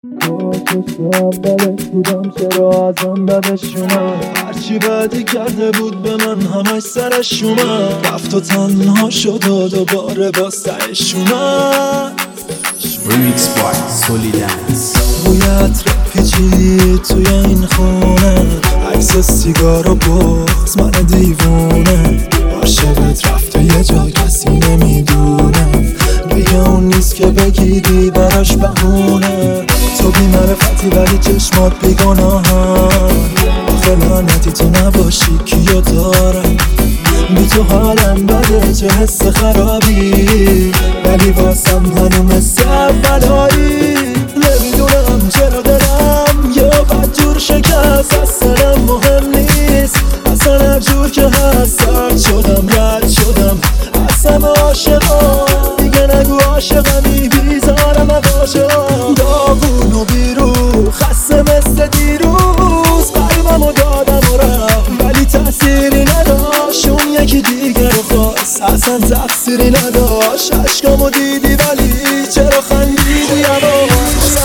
تو اولش بودم چرا ازم بدش اومد؟ هرچی بدی کرده بود به من همش سرش اومد. رفت و تنها شد و دوباره با سرش اومد. ریمیکس بای سولیدنس. بوی عطر پیچید توی این خونه، عکس سیگار و بغض من دیوونه. عاشقت رفته یه جا کسی نمیدونه، دیگه اون نیست که بگیری براش بهونه. تو بی معرفتی ولی چشمات بیگناهن. آخه لعنتی تو نباشی کیو دارم؟ بی تو حالم بده چه حس خرابی، ولی واسم هنو مثل اولایی. نمیدونم چرا دلم یه بدجور شکست، اصلا مهم نیست. اصلا هر جور که هست سرد شدم رد شدم اصلا عاشقم. دیگه نگو عاشقمی بیزارم عاشقم. داغون و بیرو خسته مثل دیروز، قلبمو دادم و رفت ولی تأثیری نداشت. اون یکی دیگه رو خواست اصلا تقصیری نداشت. عشقامو دیدی ولی چرا خندیدی یواش؟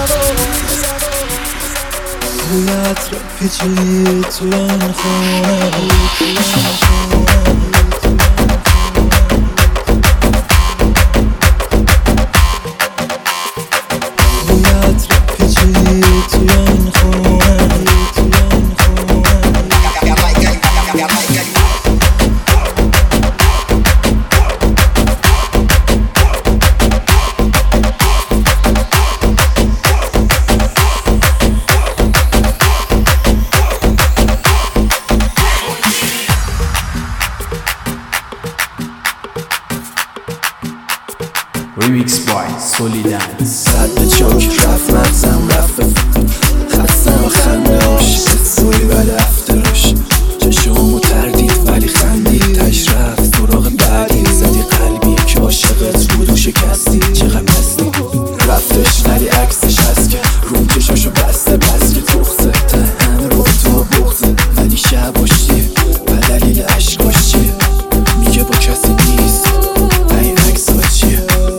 بوی عطر پیچید توی این خونه، بوی عطر پیچید توی این خونه. ریمیکس بای سولیدنس. صد به چوک رفت مغزم رفت خستم و خنده هاش سوری و دفترش. چشمو تردید ولی خندید، تش رفت سراغ بعدی. زدی قلبی که عاشقت بود و شکستی. چقدر بستی رفتش ولی عکسش هست که روم چشاشو بسته. بس که تخته تهن رو تو بخته، ولی شب باشیه و دلیل عشقاش چیه؟ میگه با کسی نیست. این عکس ها چیه؟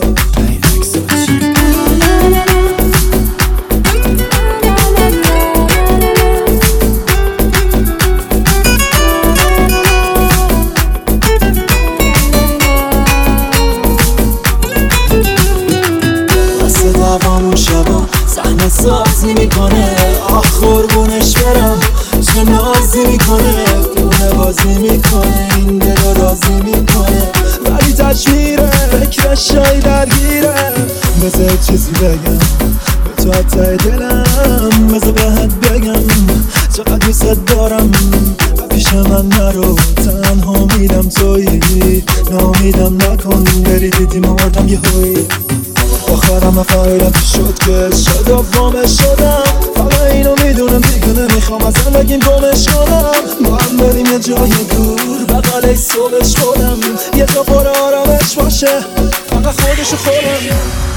دوامون شبا صحنه سازی میکنه. آخ قربونش برم چه نازی میکنه. دیونه بازی میکنه این دل رو راضی میکنه، ولی تش میره فکرش شای درگیره. بذار چیزی بگم به تو ته دلم، بذار بهت بگم چقدر دوست دارم. و پیش من نرو تنها میدم تویی، نامیدم نکن بری دیدی مردم یه هوی. آخرم فایلم شد که شد و گمش شدم. فقط اینو میدونم دیگه نمیخوام از زندگیم گمش کنم. با هم بریم یه جای دور بغل صبحش کنم، یه جا پر آرامش باشه فقط خودشو خودم.